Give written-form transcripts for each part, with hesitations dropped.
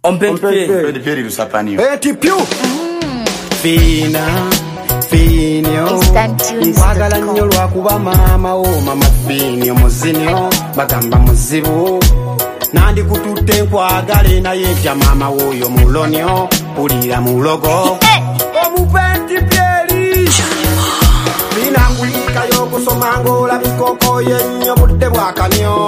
On peut le faire du sapani. Eti piu. Fina. Finio. Mwagala nnyo lwakuba mama o mama finio muzinio bagamba muzibu. Nandi kututte nkwagale naye tya mama woyo mulonyo pulira mulogo. Omupenti pyeri. Binangulika yo kusoma ngola bikoko yenyo budde bwakanyo.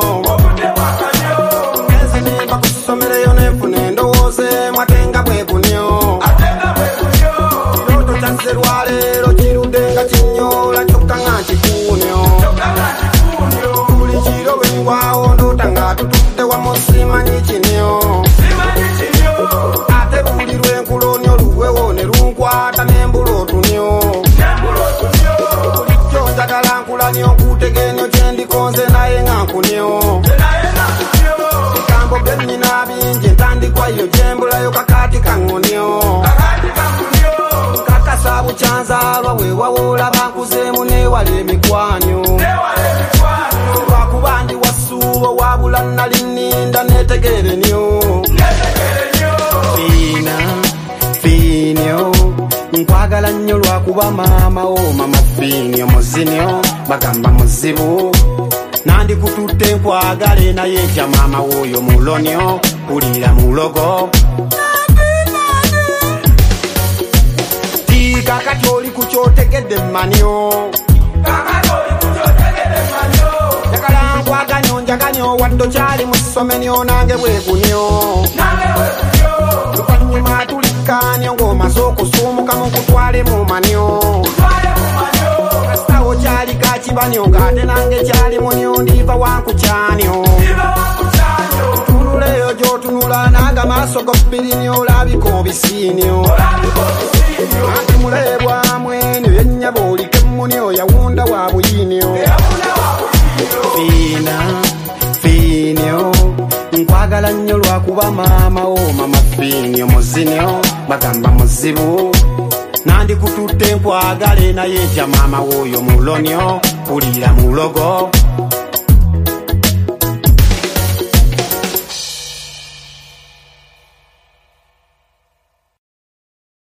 Ensene bakusomere yo nefune ndowooze mwatenga bwegunyo. Yoto chanserwalero chirudenga chinyola choka nganchi kunyo. Kuli chiro wengwao ndotanga tututte wa mosima nichinyo. Ate bulirwe nkulonyo luwe wone runkwata nembulo tunyo. Njagala nkulanyo kutegenyo kyendikonze naye ngankunyo. Kambo benina bingi ntandikwayo jembulayo kakati kangonyo. Kakasabu chanzalwa wewawola bankuzemu newale emikwanyo. Wakubandi wasubo wabula nalininda netegere nyo. Fina, finio. Nkwagala nnyo lwakuba mama o mama finio muzinio bagamba muzibu. Nandi kututte nkwagale naye tya mama woyo mulonyo pulira mulogo. Tika katoli kuchotegedde manyo. Jakala nkwaganyo waddo kyali musomenyo nange bwegunyo. Lukanyuma tulikanya ngoma z'okusumuka mu kutwale mu manyo. Kastawo kyali kakibanyo ng'ate nange kyali munyo ndiva wankukyanyo. Tunuleyo gy'otunula naga maaso go bbiri olabika obisinyo. Anti mulebwa mwenyo yennyaba olike munyo yawunda wa buyinyo. Fina, finio. Nkwagala nnyo lwakuba mama o mama finio muzinio bagamba muzibu. Nandi kututte nkwagale naye tya mama woyo mulonyo pulira mulogo.